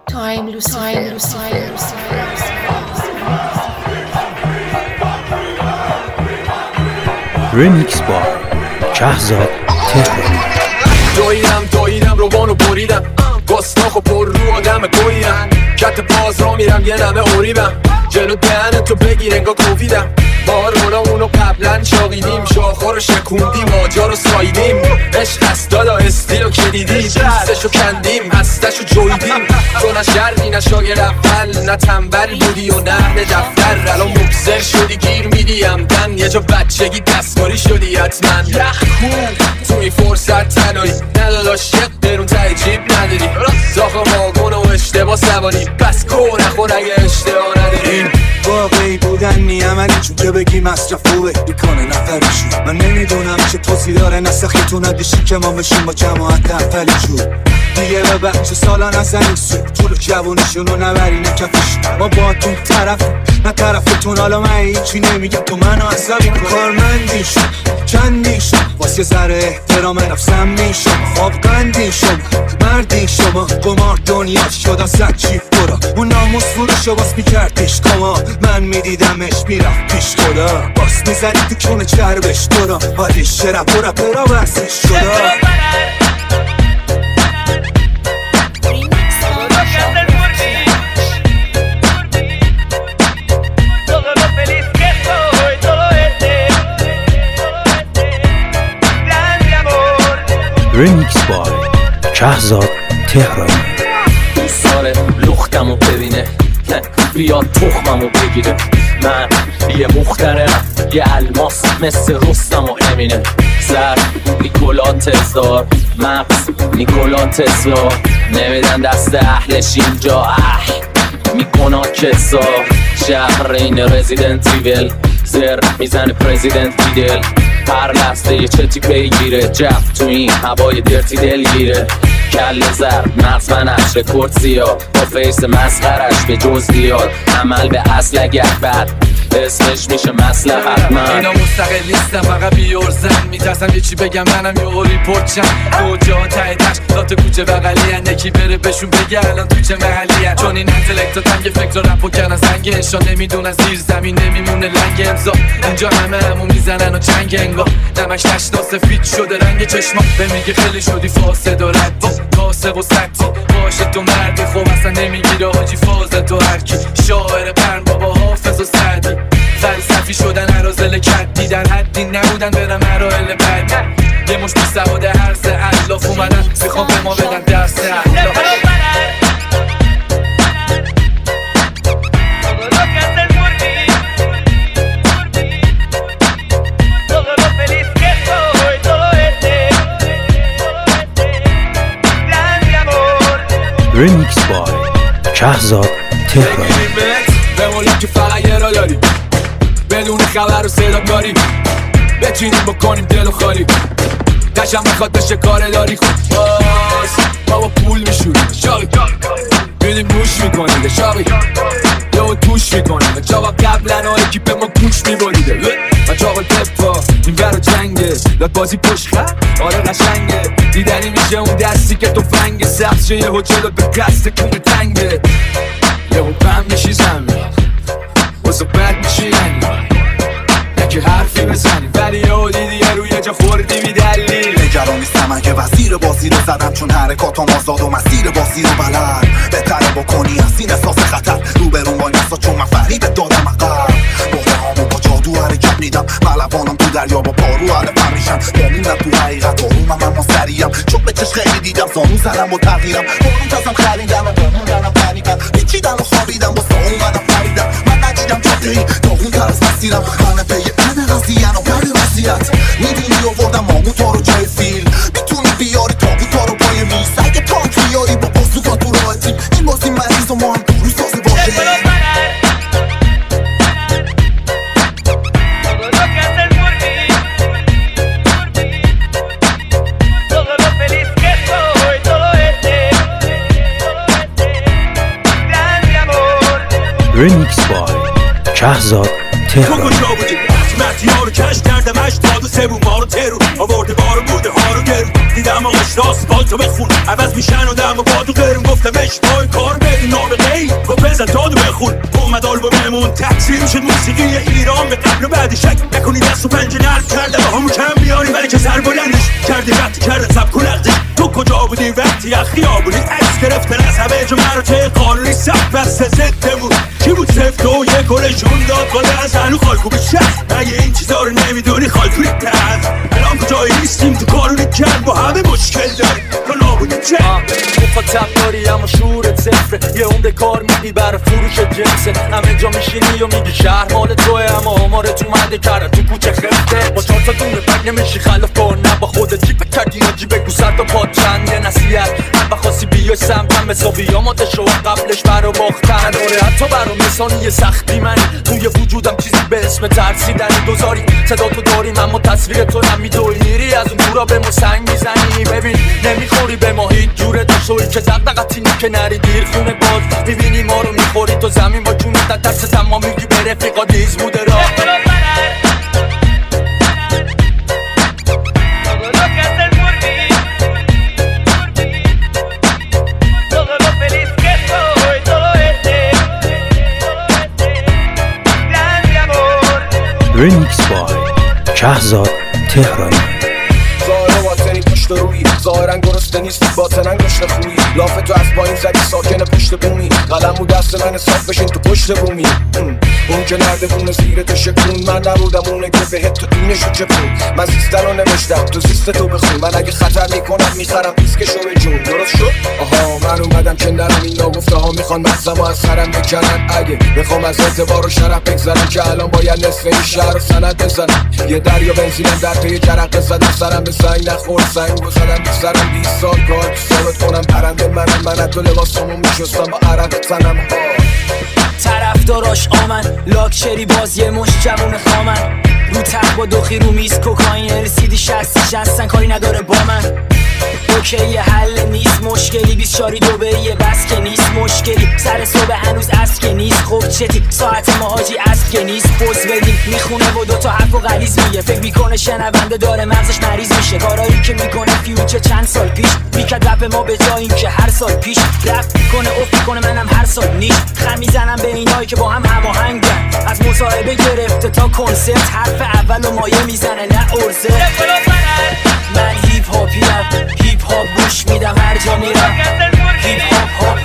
تایم لوسیفر. رمیکس با شهزاد تهرانی. دویدم روانو بریدم، گستاخ و پر رو آدم گویدم، کت باز را میرم یه نمه اوریبم، جلو دهن تو بگیر انگا کوفیدم. ما اونو قبلا شاقیدیم، شاخا رو شکوندیم، آجا رو سایدیم. عشق هست دادا استیل رو کلیدیم، دوستشو کندیم، هستشو جویدیم. تو نه شرقی نه شاگر اول، نه تنبل بودی و نه دفتر. الان مبصر شدی گیر میدی همدن، یه جا بچگی دستکاری شدی حتما. یخ کن توی فرصت تنهایی، نداداش شق برون ته جیب نداری. زاخه واگن و اشتباه سواری، بس کن نخور اگه اشتباه نداری. واقعی بودن نی عملی، چون که بگی مصرف خوبه بیکنه نفرشون. من نمیدونم چه توصی داره نسخی تو ندیشی که ما بشیم با جماعت اولی جور. دیگه به بچه سالا نزنیم سو، طول جوونشونو نبری نکفشون. ما با تو طرف نه طرفتون، حالا من هیچی نمیگم تو منو عصبی کن. کارمندی شم چندی شم واسه ذره احترام رفسم میشم. خواب قندی شم مردی شما، قمار دنیا شد اصلا چی برا. اون ناموس فروشو باز میکردیش کما، من میدیدمش میرفت پیش خدا. باز میزنی تو کونه چربش دورا، حالی شرف و رپرا بحثش شدا. رمیکس با شهزاد تهرانی. دوستاره لختمو ببینه، بیاد تخممو بگیره. من یه مخترم یه الماس مثل رستم و امینه. سر نیکولا تزار، مغز نیکولا تسلا. نمیدن دست اهلش اینجا میکنا کسا. شهر این رزیدنت ایول، زر میزنه پرزیدنت فیدل. هر لحظه یه چتی پیگیره، جف تو این هوای درتی دلگیره. کل زرد مغز منش رکورد سیاه، با فیس مسخرش به جز دیاد. عمل به اصل اگر بد اسمش میشه مصلحت. من اینا مستقل نیستم فقط بیورزن، میترسم یه چی بگم منم یه ریپورت شم. کجا ته دشت لات کوچه بغلی هن، یکی بره بهشون بگه الان تو چه محلی هن. چون این انتلکت و تنگ فکر و رپ و کنن زنگ انشا، نمیدونن زیر زمین نمیمونه لنگ امضا. اینجا همو میزنن و چنگ انگا، نمش نشنا سفید شده رنگ چشما. به میگه خیلی شدی فاسد و ردی، کاسه و سطی باشه تو مردی. خب اصلا نمیگیره حاجی فاز تو هرکی. شاعر پرن بابا حافظ و سعدی، فلسفی شدن عرازل کد. دیدن حدی نبودن برم مراحل بعدی. یه مش بی سواد هرز علاف اومدن، میخوام به ما بدن درس اخلاق. رمیکس با شهزاد تهرانی. بمولا که فقط یه را داری، بدون خبر و صدا کاری. بچینیم بکنیم دل و خالی، قشم میخواد بشه کار داری. خود باز ما با پول میشوریم شاقی، بیدیم نوش میکنیم شاقی. یهو توش میکنیم جاقا قبلا و اکیپ ما گوش میبریده. و جاقا دفا این برا جنگه، لات بازی پشت خط آره قشنگه. دیدنی میشه اون دستی که تو فنگه، سبز شه یهو جلو به قصد کونه تنگه. یهو بم میشی زمین واسه بد میشی یعنی نکه حرفی بزنی، ولی یهو دیدی یه روی جا خوردی بی دلیل. نگران نیستم اگه وزیر بازی رو زدم، چون حرکاتم آزاد و مسیر بازی رو بلد. بهتره بکنی از این احساس خطر رو برون وای نسا، چون من فریبت دادم عقب. باره هامون با جادو حرکت میدم، ملوانم تو دریا با پارو علفم میشم. بامونم تو حقیقت آرومم اما سریعم، چون به چش خیلی دیدم زانو زنم و تغییرم. بارون کسم خریدم و بموندنم فریدم، پیچیدم و خوابیدم با سا اومدم فریدم. من ندیدم جادهی داغون تر از مسیرم، من پی عد قضیه و بعد وضعیت. میبینی آوردم مامون تا رو جای فیل، میتونی بیاری تابوتا رو پای میز. اگه تانک بیاری با بازوکا تو راه تیم، این بازی مریض و ما هم دورو سازی باشه. رمیکس با شهزاد تهرانی. کجا بودی؟ مردی ها رو کش کردم اشتاد و سبون ما رو ترو آورده بارو بوده ها رو گرو. دیدم آقاش راست بالتو بخون عوض میشن و دم و بادو قرم. گفتم اشتای کار بدون بزن دادو بخون اومد آلبوممون تحصیل شد موسیقی ایران به قبل و بعد شک نکنی دست و پنجه نرم کرده با همون کم بیاری ولی که سر بلندش کردی رد کرده سب کنقدش تو کجا بودی وقتی خیابونی عکس گرفتن از همه جا مراتع قانونی سب بسته ضدمون کی بود 0 2 1 گلشون داد بالا از هنو خالکوبی شد اگه این چیزا رو نمیدونی خالکوبی تر الان کجایی نیستیم تو کارونی کرد با همه مشکل داری تو نابودی چه مخاطب داری اما شعورت صفره یه عمر کار میدی برای فروش جنسه همه جا میشینی و میگی شهر مال توه اما آمارت اومده کرده تو کوچه خفته با 4 تا دونه بگ نمیشی خلاف کن نه با خودت جیب کردی و جیب گوسر تا پاد چند یه نصیحت هر بخواستی بیای سمتم حسابی آماده شو قبلش برا باختن آره حتی برا مثانی یه سختی منی توی وجودم چیزی به اسم ترسیدنی دوزاری صدا تو داریم اما تصویر تو نمیدوی میری از اون دورا به ما سنگ میزنی ببین نمیخوری به ما هیچ جوره داشتوی که دقدقتی که نری دیر خونه باز میبینی ما رو میخوری تو زمین با جونت دست تمام میگی به رفیقا دیز بوده را Remix by شهزاد تهرانی ظاهرا گرسنه نیستی باطنن گشنه خویی لاف تو از پایین زدی ساکن پشت بومی قلم و دست من حساب بشین تو پشت بومی اون که نرده بونه زیر تو شکون من نبودم اونه که بهت تو دونشو چپون من زیستن رو نوشتم تو زیست تو بخون من اگه خطر میکنم میخرم پیسکشو به جون درست شد؟ آها من اومدم که نرم این ناگفته ها میخوان مغزمو از سرم بکنن اگه بخوام از اعتبار و شرف بگذرم که الان باید نصف این شهر رو سند بزنم یه دریا بنزینم در پی جرقه زدم سرم به سنگ نخورد سنگ رو زدم تو سرم 20 سال کار تو ثابت کنم پرنده من تو لباسمو میشستم با عرق تنم طرفداراش آمن لاکچری باز یه مش جوون خامن رو تق با دوخی رو میز کوکاین LCD 60 هستن کاری نداره با من اوکی یه حل نیست مشکلی 20 شاری دوبهیه بس که نیست مشکلی سر صبح هنوز از که نیست خب چتی ساعت مهاجی از که نیست پوز بدیم میخونه و دوتا حرف و غلیظ میگه فکر میکنه شنونده داره مغزش مریض میشه کارایی که میکنه فیوچر چند سال پیش میکرد رپ ما به جای این که هر سال پیش رپ کنه افت کنه منم هر سال نیش خم میزنم به اینایی که با هم هماهنگن از مصاحبه گرفته تا کنسرت حرف اول و مایه میزنه نه ارزه من هیپ هاپیم هیپ هاپ گوش میدم هر جا میرم هیپ هاپ